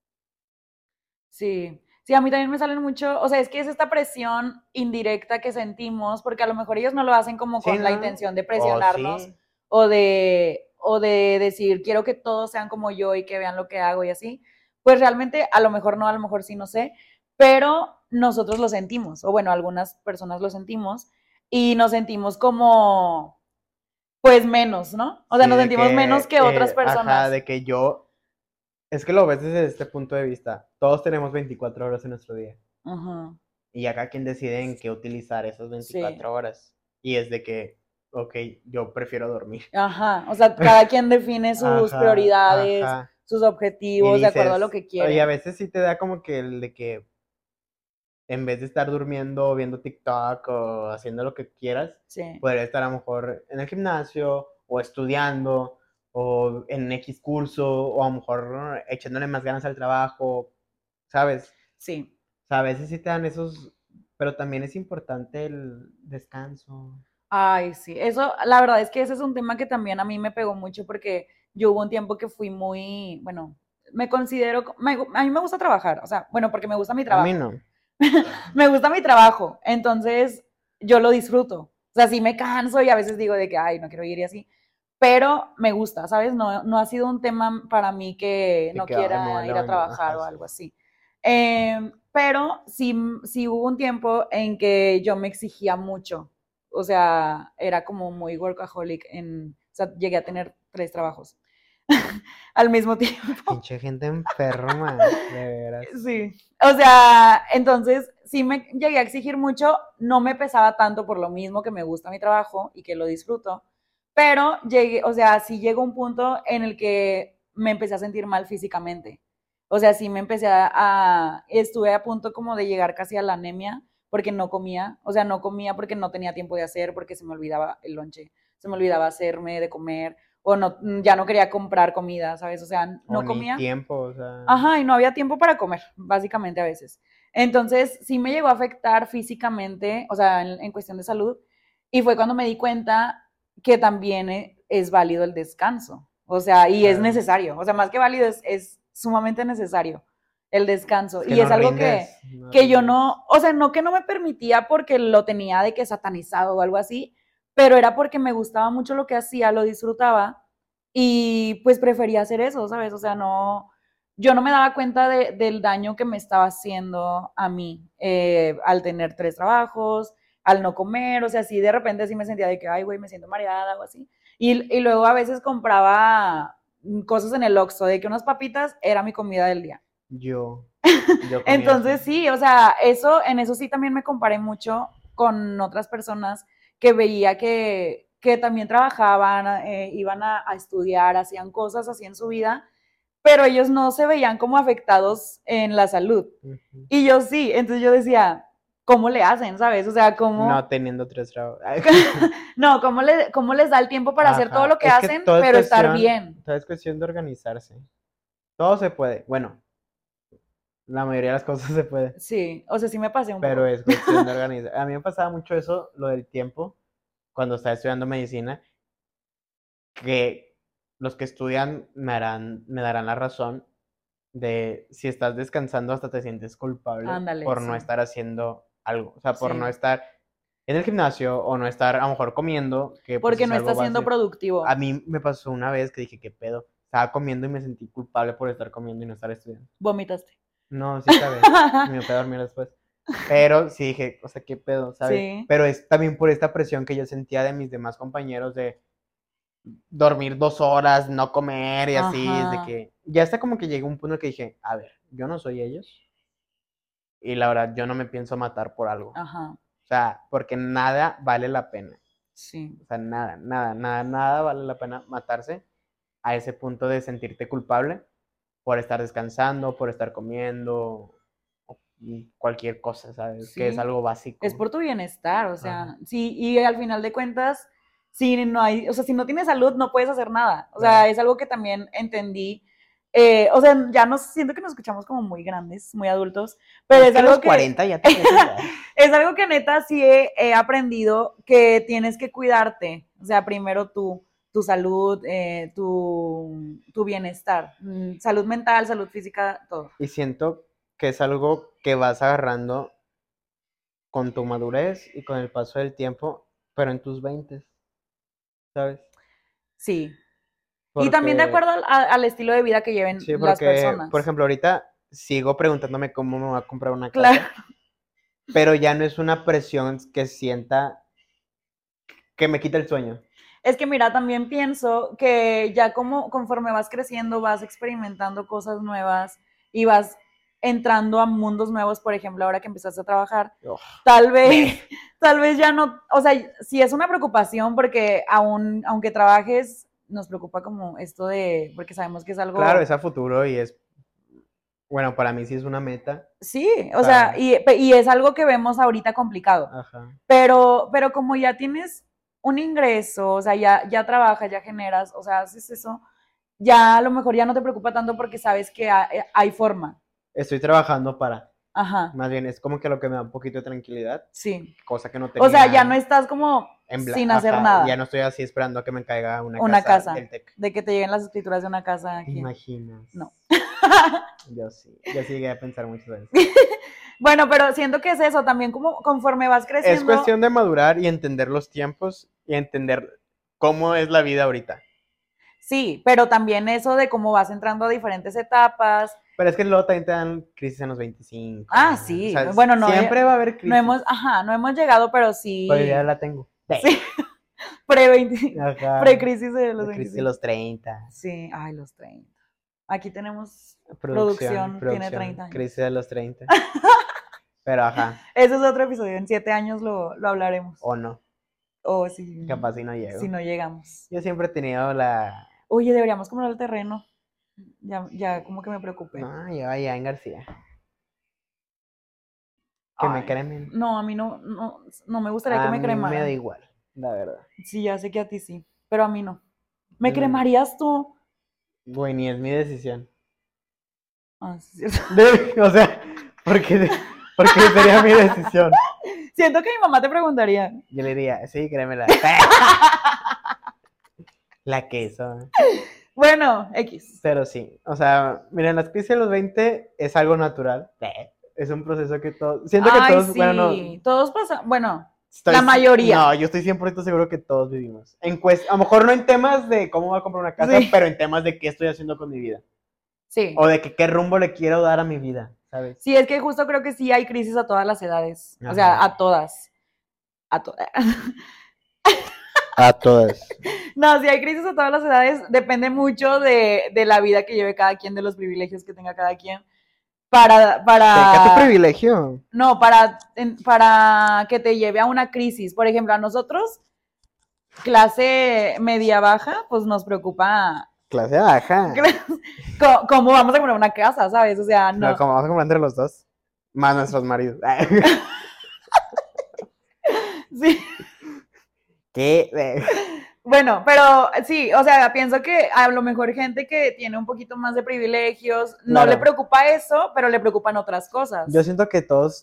Sí, sí, a mí también me salen mucho, o sea, es que es esta presión indirecta que sentimos, porque a lo mejor ellos no lo hacen como Sí, con la ¿no? intención de O presionarnos sí. o de decir, quiero que todos sean como yo y que vean lo que hago y así. Pues realmente, a lo mejor no, a lo mejor sí, no sé, pero nosotros lo sentimos, o bueno, algunas personas lo sentimos y nos sentimos como, pues menos, ¿no? O sea, Sí, nos de sentimos menos que, que otras ajá, personas. de que yo, es que lo ves desde este punto de vista. Todos tenemos 24 horas en nuestro día. Ajá, Y acá quien decide en qué utilizar esas sí. 24 horas. Y es de que, ok, yo prefiero dormir. Ajá, o sea, cada quien define sus Ajá, prioridades, ajá. sus Y objetivos de acuerdo a lo dices, que oye, a quiere. veces sí te da como que el de que en vez de estar durmiendo o viendo TikTok o haciendo lo que quieras, Sí, podría estar a lo mejor en el gimnasio o estudiando o en X curso o a lo mejor echándole más ganas al trabajo, ¿sabes? sí. O sea, a veces sí te dan esos, pero también es importante el descanso. Ay, sí. Eso, la verdad es que ese es un tema que también a mí me pegó mucho porque yo hubo un tiempo que fui muy, bueno, me considero, a mí me gusta trabajar, o sea, bueno, porque me gusta mi A mí trabajo. no. Me gusta mi trabajo, entonces yo lo disfruto. O sea, sí me canso y a veces digo de que, ay, no quiero ir y así, pero me gusta, ¿sabes? No, no ha sido un tema para mí que De no que, ay, me voy a quiera ir a levantar. trabajar Ajá, o sí. algo así. Pero sí, sí hubo un tiempo en que yo me exigía mucho. O sea, era como muy workaholic o sea, llegué a tener 3 trabajos al mismo tiempo. Pinche gente enferma, de veras. Sí, o sea, entonces sí me llegué a exigir mucho, no me pesaba tanto por lo mismo que me gusta mi trabajo y que lo disfruto, pero llegué, o sea, sí llegó un punto en el que me empecé a sentir mal físicamente. O sea, sí me empecé estuve a punto como de llegar casi a la anemia porque no comía, o sea, no comía porque no tenía tiempo de hacer, porque se me olvidaba el lonche, se me olvidaba hacerme de comer, o no, ya no quería comprar comida, ¿sabes? O sea, O no ni comía. tiempo, o sea. Ajá, y no había tiempo para comer, básicamente a veces. Entonces, sí me llegó a afectar físicamente, o sea, en cuestión de salud, y fue cuando me di cuenta que también es válido el descanso, o sea, y es Claro. necesario, o sea, más que válido es sumamente necesario el descanso, Es que y no es algo rindes, no que yo rindes. no, o sea, no que no me permitía porque lo tenía de que satanizado o algo así, pero era porque me gustaba mucho lo que hacía, lo disfrutaba, y pues prefería hacer eso, ¿sabes? O sea, no, yo no me daba cuenta del daño que me estaba haciendo a mí al tener 3 trabajos, al no comer, o sea, sí de repente sí me sentía de que, ay, güey, me siento mareada o así. Y luego a veces compraba cosas en el Oxxo, de que unas papitas era mi comida del día. Yo, yo comía eso. Entonces sí, o sea, en eso sí también me comparé mucho con otras personas que veía que también trabajaban, iban a estudiar, hacían cosas así en su vida pero ellos no se veían como afectados en la salud. Ujú. Y yo sí, entonces yo decía, ¿cómo le hacen, sabes? O sea, ¿cómo? No teniendo 3 trabajos. No, ¿cómo les da el tiempo para hacer todo Ajá, lo que es hacen, todo es pero estar cuestión, bien? todo es cuestión de organizarse. Todo se puede. Bueno, la mayoría de las cosas se puede, Sí, o sea, sí me pasé un pero poco. es cuestión de organizar. A mí me pasaba mucho eso, lo del tiempo, cuando estaba estudiando medicina, que los que estudian me darán la razón de si estás descansando hasta te sientes culpable Ándale, por no sí. estar haciendo algo, o sea, por no Sí. estar en el gimnasio o no estar a lo mejor comiendo, que pues Porque es no algo está siendo básico. A productivo. mí me pasó una vez que dije, ¿qué pedo? Estaba comiendo y me sentí culpable por estar comiendo y no estar estudiando. Vomitaste. No, sí acabé. Y me fui a dormir después. Pero sí dije, o sea, ¿qué pedo? ¿Sabes? Sí. Pero es también por esta presión que yo sentía de mis demás compañeros de dormir 2 horas, no comer y así, es de Ajá. que ya hasta como que llegué a un punto en que dije, a ver, yo no soy ellos y la verdad yo no me pienso matar por algo. Ajá. O sea, porque nada vale la pena. Sí. O sea, nada, nada, nada, nada vale la pena matarse a ese punto de sentirte culpable por estar descansando, por estar comiendo, o cualquier cosa, ¿sabes? Que es Sí. algo básico. Es por tu bienestar, o Ajá. sea, sí, y al final de cuentas, si no hay, o sea, si no tienes salud, no puedes hacer nada. O sea, Claro. es algo que también entendí. O sea, ya nos siento que nos escuchamos como muy grandes, muy adultos, pero es que los algo 40 ya te metes, es algo que neta sí he aprendido que tienes que cuidarte. O sea, primero tu salud, tu bienestar, salud mental, salud física, todo. Y siento que es algo que vas agarrando con tu madurez y con el paso del tiempo, pero en tus 20, ¿sabes? Sí. Y también de Porque, acuerdo al estilo de vida que lleven sí, las porque, por personas. ejemplo, ahorita sigo preguntándome cómo me voy a comprar una Claro. casa, pero ya no es una presión que sienta que me quita el sueño. Es que mira, también pienso que ya como conforme vas creciendo, vas experimentando cosas nuevas y vas entrando a mundos nuevos, por ejemplo, ahora que empezaste a trabajar, Oh, tal vez, tal vez ya no, o sea, sí es una preocupación porque aunque trabajes, nos preocupa como esto de, porque sabemos que es algo, claro, es a futuro y es, bueno, para mí sí es una meta. sí, o sea, Para, y es algo que vemos ahorita complicado. ajá. Pero como ya tienes un ingreso, o sea, ya trabajas, ya generas, o sea, haces eso, ya a lo mejor ya no te preocupa tanto porque sabes que hay forma. Estoy trabajando para, Ajá, más bien, es como que lo que me da un poquito de tranquilidad, sí. cosa que no O sea, ya no tenía estás como sin hacer ajá, ya no nada. estoy así esperando a que me caiga una Una casa casa, del TEC. de que te lleguen las escrituras de una casa ¿Te aquí. imaginas? No. Yo sí llegué a pensar muchas veces. Bueno, pero siento que es eso, también como conforme vas Es creciendo, cuestión de madurar y entender los tiempos y entender cómo es la vida ahorita. sí, pero también eso de cómo vas entrando a diferentes etapas. Pero es que luego también te dan crisis en los 25. Ah, O sí, sea, bueno, no, siempre va a haber no hemos, crisis. ajá, no hemos llegado, pero Pero ya sí, la tengo. sí, pre-20, Ajá. pre-crisis de los La crisis de 25. los 30. Sí, ay, los 30. Aquí tenemos Producción, producción, tiene producción. 30 años. Crisis de los 30. Pero ajá, Ese es otro episodio, en 7 años lo hablaremos. o no. O si, Capaz si no si llego. no llegamos. Yo siempre he tenido la. Oye, deberíamos comprar el terreno. Ya como que me preocupé. No, yo allá en García. Que me Ay, cremen. no, a mí no me gustaría que A me mí me da cremaran. igual, la verdad. Sí, ya sé que a ti sí, pero a mí no. ¿Me Mm, cremarías tú? Güey, ni es mi decisión. Ah, sí, es cierto. O sea, porque sería mi decisión. Siento que mi mamá te preguntaría. Yo le diría, sí, créemela. La queso. Bueno, X. Pero sí, o sea, miren, las crisis de los 20 es algo natural. Es un proceso que todos. Siento que Ay, todos, bueno, no. sí, todos pasan, bueno, Estoy, la mayoría. No, yo estoy 100% seguro que todos vivimos. A lo mejor no en temas de cómo voy a comprar una casa, Sí. pero en temas de qué estoy haciendo con mi vida. Sí. O de que qué rumbo le quiero dar a mi vida, ¿sabes? Sí, es que justo creo que sí hay crisis a todas las edades. O sea, Ajá. a todas. A todas. No, sí hay crisis a todas las edades. Depende mucho de la vida que lleve cada quien, de los privilegios que tenga cada quien. Tenga tu Para privilegio. no, para que te lleve a una crisis. Por ejemplo, a nosotros, clase media baja, pues nos preocupa Clase baja. ¿Cómo vamos a comprar una casa, sabes? O sea, No, no. como vamos a comprar entre los dos. Más nuestros maridos. Sí. ¿Qué? Bueno, pero sí, o sea, pienso que a lo mejor gente que tiene un poquito más de privilegios, no Claro. le preocupa eso, pero le preocupan otras cosas. Yo siento que todos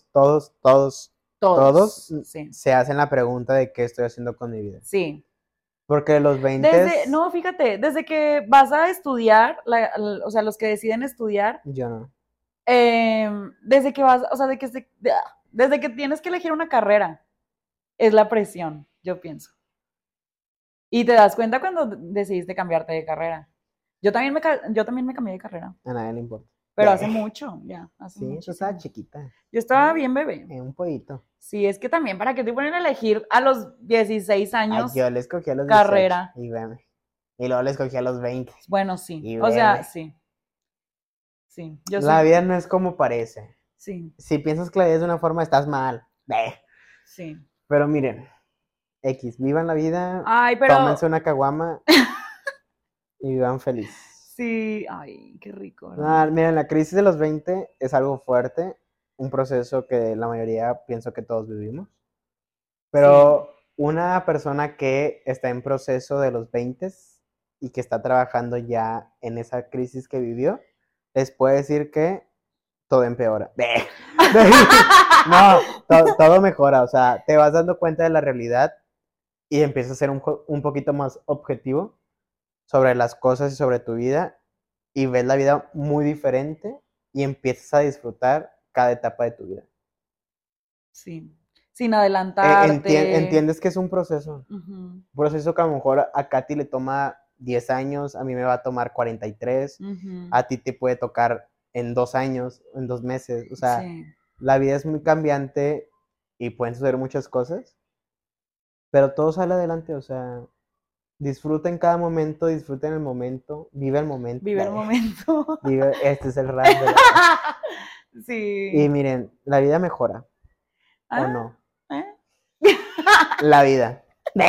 Sí. se hacen la pregunta de qué estoy haciendo con mi vida. Sí. Porque los 20 No, fíjate, desde que vas a estudiar, o sea, los que deciden estudiar, yo no. desde que vas, o sea, desde que tienes que elegir una carrera, es la presión, yo pienso. Y te das cuenta cuando decidiste cambiarte de carrera. Yo también me cambié de carrera, A nadie le importa. pero hace mucho, ya, hace Sí, tú muchísimo. estabas chiquita. Yo estaba bien bebé. Un poquito. Sí, es que también, ¿para qué te ponen a elegir a los 16 Ay, años yo le escogí a los carrera? 18 y veme. Y luego le escogí a los 20. Bueno, sí. Y O sea, veme. sí. Sí, yo La soy. vida no es como parece. Sí, Si piensas que la vida es de una forma, estás mal. sí. Pero miren, X, vivan la vida, Ay, pero. tómense una caguama y vivan feliz. Sí, ay, qué rico. Miren, la crisis de los 20 es algo fuerte, un proceso que la mayoría pienso que todos vivimos. Pero una persona que está en proceso de los 20 y que está trabajando ya en esa crisis que vivió, les puede decir que todo empeora. No, todo mejora, o sea, te vas dando cuenta de la realidad y empiezas a ser un poquito más objetivo sobre las cosas y sobre tu vida y ves la vida muy diferente y empiezas a disfrutar cada etapa de tu vida. Sí, sin adelantarte. Entiendes que es un proceso. Ujú. Un proceso que a lo mejor a Katy le toma 10 años, a mí me va a tomar 43, Ujú. a ti te puede tocar en 2 años, en 2 meses. O sea, Sí. la vida es muy cambiante y pueden suceder muchas cosas, pero todo sale adelante, o sea, disfruten cada momento, disfruten el momento, vive el momento. Vive el momento. Este es el rap de Sí. Y miren, la vida mejora, ¿o no? ¿Eh? La vida.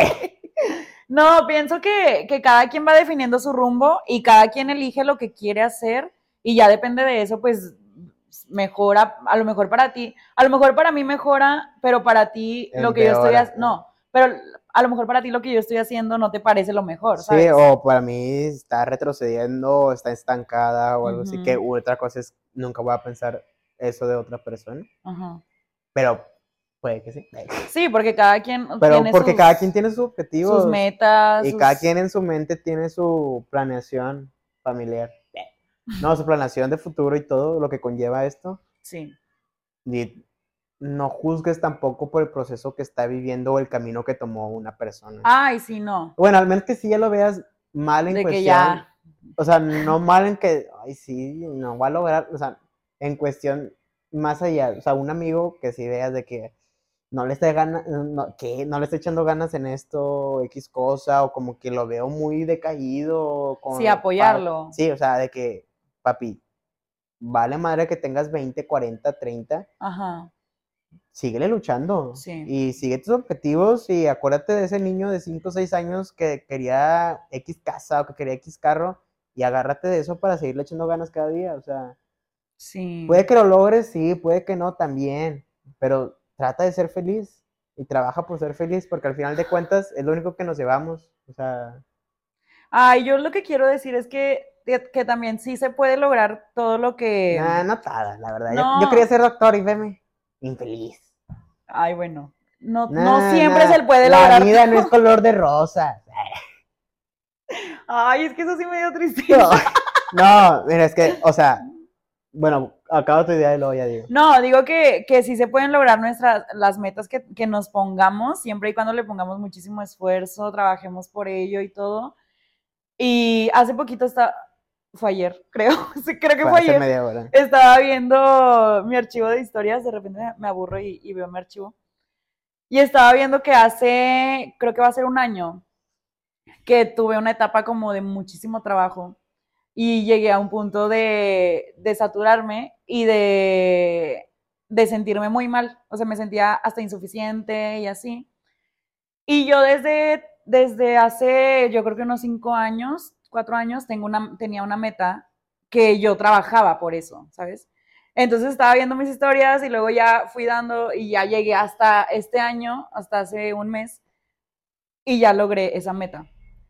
No, pienso que cada quien va definiendo su rumbo y cada quien elige lo que quiere hacer y ya depende de eso, pues mejora, a lo mejor para ti, a lo mejor para mí mejora, pero para ti lo que yo estoy haciendo, no, pero a lo mejor para ti lo que yo estoy haciendo no te parece lo mejor, ¿sabes? Sí, o para mí está retrocediendo, está estancada o algo así, que otra cosa es, nunca voy a pensar eso de otra persona, pero puede que sí. Sí, porque cada quien cada quien tiene sus objetivos, sus metas, y cada quien en su mente tiene su planeación familiar, no, su planeación de futuro y todo lo que conlleva esto. Sí. Y no juzgues tampoco por el proceso que está viviendo o el camino que tomó una persona. Ay, sí, no. Bueno, al menos que sí ya lo veas mal en de cuestión. Que ya... O sea, no mal en que, ay, sí, no va a lograr, o sea, en cuestión más allá, o sea, un amigo que sí veas de que no le esté no le esté echando ganas en esto, X cosa, o como que lo veo muy decaído. Sí, apoyarlo. Sí, o sea, de que, papi, vale madre que tengas 20, 40, 30. Ajá. Síguele luchando. Sí. Y sigue tus objetivos y acuérdate de ese niño de 5 o 6 años que quería X casa o que quería X carro y agárrate de eso para seguirle echando ganas cada día. O sea, sí. Puede que lo logres, sí, puede que no también, pero trata de ser feliz y trabaja por ser feliz porque al final de cuentas es lo único que nos llevamos. O sea... Ay, yo lo que quiero decir es que también sí se puede lograr todo lo que... No nada, la verdad. No. Yo quería ser doctor y veme, infeliz. Ay, bueno, no siempre se puede la lograr. La vida no es color de rosa. Ay, es que eso sí me dio tristeza. No, mira, es que, o sea, bueno, acaba tu idea y luego ya digo. No, digo que sí se pueden lograr las metas que nos pongamos, siempre y cuando le pongamos muchísimo esfuerzo, trabajemos por ello y todo. Y hace poquito fue ayer, creo, sí, creo que fue ayer. Media hora. Estaba viendo mi archivo de historias, de repente me aburro y veo mi archivo. Y estaba viendo que creo que va a ser un año, que tuve una etapa como de muchísimo trabajo y llegué a un punto de saturarme y de sentirme muy mal. O sea, me sentía hasta insuficiente y así. Y yo desde hace, yo creo que unos 5 años, 4 años, tenía una meta que yo trabajaba por eso, ¿sabes? Entonces estaba viendo mis historias y luego ya fui dando y ya llegué hasta este año, hasta hace un mes, y ya logré esa meta.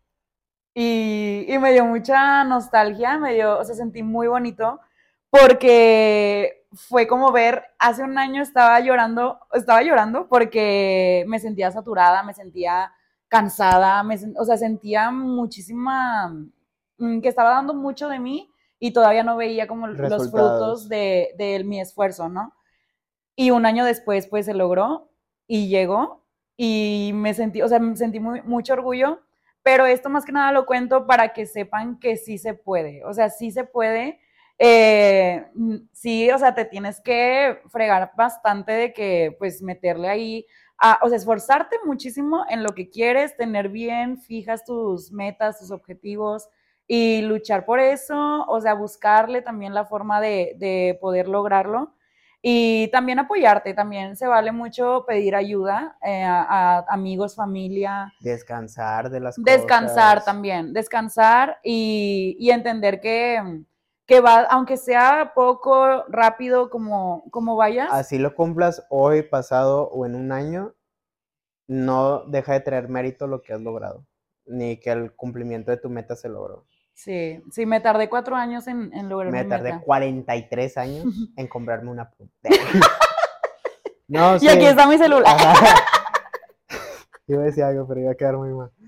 Y me dio mucha nostalgia, o sea, sentí muy bonito porque fue como ver, hace un año estaba llorando porque me sentía saturada, me sentía cansada, o sea, sentía muchísima, que estaba dando mucho de mí y todavía no veía como los frutos Resultados. de mi esfuerzo, ¿no? Y un año después, pues se logró y llegó y o sea, me sentí mucho orgullo, pero esto más que nada lo cuento para que sepan que sí se puede, o sea, sí se puede. Sí, o sea, te tienes que fregar bastante de que, pues, meterle ahí, o sea, esforzarte muchísimo en lo que quieres, tener bien fijas tus metas, tus objetivos y luchar por eso, o sea, buscarle también la forma de poder lograrlo. Y también apoyarte, también se vale mucho pedir ayuda a amigos, familia, Descansar de las descansar cosas. también, descansar y entender que va, aunque sea poco, rápido, como vayas. Así lo cumplas hoy, pasado o en un año, no deja de tener mérito lo que has logrado, ni que el cumplimiento de tu meta se logró. Sí, sí, me tardé 4 años en lograr Me mi tardé meta. 43 años en comprarme una Plum. No, Y sí. aquí está mi celular. Ajá. Iba a decir algo, pero iba a quedar muy mal.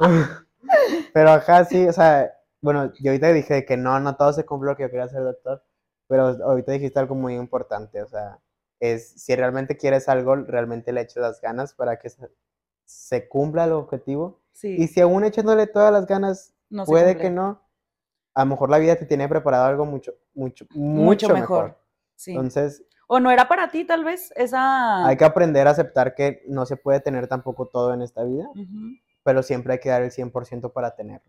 Pero acá sí, o sea, bueno, yo ahorita dije que no todo se cumple lo que yo quería ser doctor, pero ahorita dijiste algo muy importante, o sea, es si realmente quieres algo, realmente le eches las ganas para que se cumpla el objetivo. Y Sí, si aún echándole todas las ganas, no se puede que cumple. no, a lo mejor la vida te tiene preparado algo mucho, mucho, Mucho mucho mejor. mejor. Sí. Entonces, O no era para ti, tal vez, hay esa. que aprender a aceptar que no se puede tener tampoco todo en esta vida, Ujú. pero siempre hay que dar el 100% para tenerlo.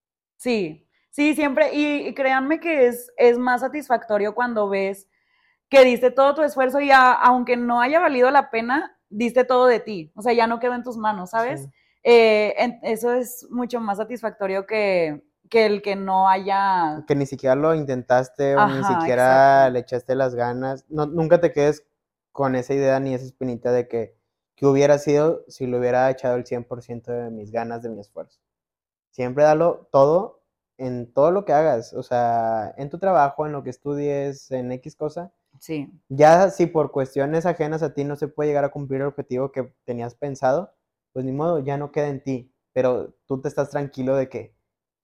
Sí, sí, siempre. Y créanme que es más satisfactorio cuando ves que diste todo tu esfuerzo y aunque no haya valido la pena, diste todo de ti. O sea, ya no quedó en tus manos, ¿sabes? Sí. Eso es mucho más satisfactorio que el que no haya. Que ni siquiera lo intentaste o ni Ajá, siquiera exacto. le echaste las ganas. No, nunca te quedes con esa idea ni esa espinita de que hubiera sido si le hubiera echado el 100% de mis ganas, de mi esfuerzo. Siempre dalo todo en todo lo que hagas, o sea, en tu trabajo, en lo que estudies, en X cosa. Sí. Ya si por cuestiones ajenas a ti no se puede llegar a cumplir el objetivo que tenías pensado, pues ni modo, ya no queda en ti, pero tú te estás tranquilo de que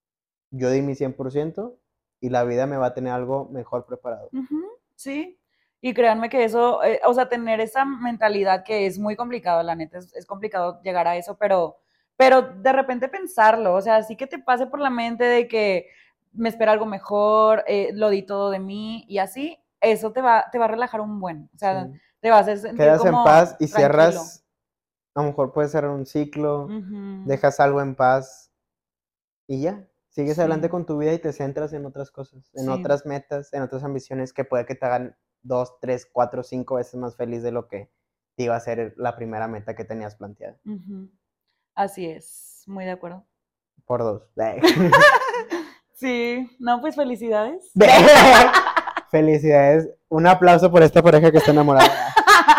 yo di mi 100% y la vida me va a tener algo mejor preparado. Ujú, sí. Y créanme que eso, o sea, tener esa mentalidad que es muy complicado, la neta, es complicado llegar a eso, pero de repente pensarlo, o sea, así que te pase por la mente de que me espera algo mejor, lo di todo de mí y así, eso te va a relajar un buen, o sea, Sí. te va a hacer sentir Quedas en paz como y tranquilo. cierras, a lo mejor puede cerrar un ciclo, Ujú, dejas algo en paz y ya. Sigues adelante sí, con tu vida y te centras en otras cosas, en sí, otras metas, en otras ambiciones que puede que te hagan 2, 3, 4, 5 veces más feliz de lo que te iba a ser la primera meta que tenías planteada. ujú, así es, muy de acuerdo. Por dos. Sí, no, pues felicidades. Felicidades. Un aplauso por esta pareja que está enamorada.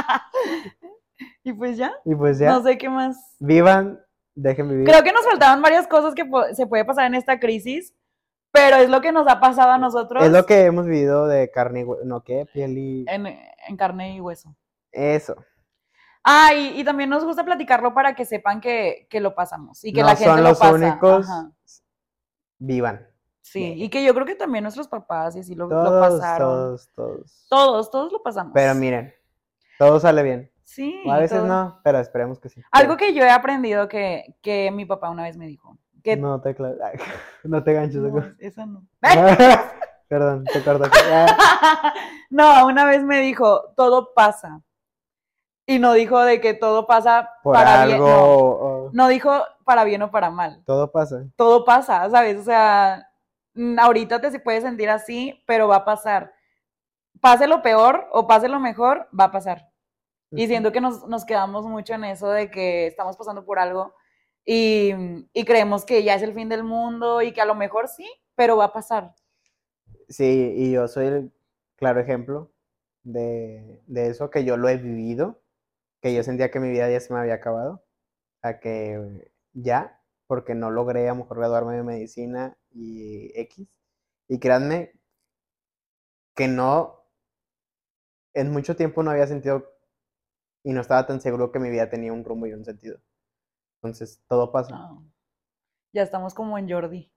Y pues ya, Y pues no ya, sé qué más. vivan, dejen Creo vivir. que nos faltaban varias cosas que se puede pasar en esta crisis, pero es lo que nos ha pasado a Es lo nosotros que hemos vivido de carne y no, ¿qué? Piel y... en carne y hueso. Eso. Ah, y también nos gusta platicarlo para que sepan que lo pasamos y que No la gente son lo los pasa. únicos. Ajá. Vivan. Sí, y que yo creo que también nuestros papás y así lo Todos, pasaron. todos, todos. Todos lo Pero pasamos. miren, todo sale bien. O a Sí, veces todo. no, pero esperemos que sí. Algo que yo he aprendido que mi papá una vez me dijo, que No te, no te ganches. no, eso no. Perdón, te corto. No, una vez me dijo, todo pasa. Y no dijo de que todo pasa Por para bien, algo, no. No dijo para bien o para mal. todo pasa. Todo pasa, ¿sabes? O sea, ahorita te se puede sentir así, pero va a pasar. Pase lo peor o pase lo mejor, va a pasar. Y Ujú. siento que nos quedamos mucho en eso de que estamos pasando por algo y creemos que ya es el fin del mundo y que a lo mejor sí, pero va a pasar. Sí, y yo soy el claro ejemplo de eso, que yo lo he vivido, que yo sentía que mi vida ya se me había acabado, a que ya, porque no logré a lo mejor graduarme de medicina y X. Y créanme que no, en mucho tiempo no había sentido y no estaba tan seguro que mi vida tenía un rumbo y un sentido. Entonces, todo pasa. Ah, ya estamos como en Jordi.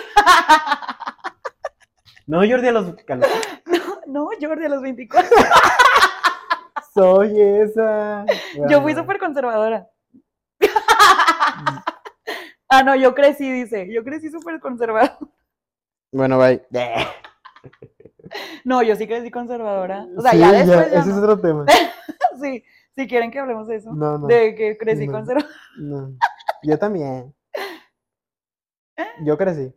No, Jordi, No, Jordi a los 24. soy esa. Yo fui Bueno, súper conservadora. Ah, no, yo crecí, dice. Yo crecí súper conservadora. bueno, bye. No, yo sí crecí conservadora. O sea, Sí, ya después ya ese es no. otro tema. Sí, si quieren que hablemos de eso. No, no. De que crecí No, conservadora. no. Yo también. Yo crecí.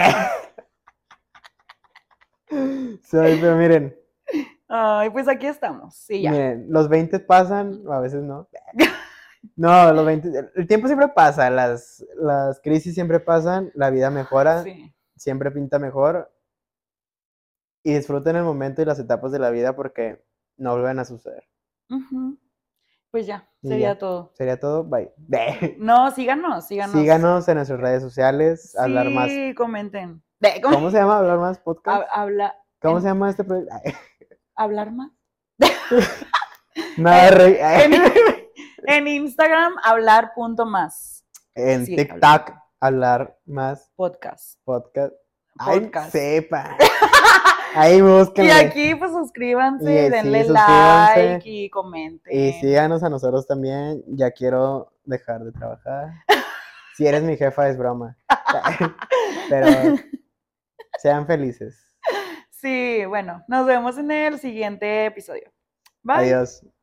Soy, pero miren, Ay, pues aquí estamos. Sí, ya. miren, los 20 pasan, a veces no. No, los 20, el tiempo siempre pasa, las crisis siempre pasan, la vida mejora, Sí. siempre pinta mejor y disfruten el momento y las etapas de la vida porque no vuelven a suceder. Ujú. Pues ya, Y sería ya, todo. sería todo, bye. No, síganos. Síganos en nuestras redes sociales, hablar más. Sí, comenten. ¿Cómo se llama? ¿Hablar más podcast? Habla, ¿Cómo se llama este proyecto? ¿hablar más? Nada, En, en Instagram, hablar.más. En Sí, TikTok, hablar más podcast. podcast. Ay, Podcast. sepa. Ahí Y búsquenle. aquí, pues suscríbanse, Y sí, denle suscríbanse. like y comenten. Y síganos a nosotros también. Ya quiero dejar de trabajar. Si eres mi jefa, es broma. Pero sean felices. Sí, bueno, nos vemos en el siguiente episodio. Bye. Adiós.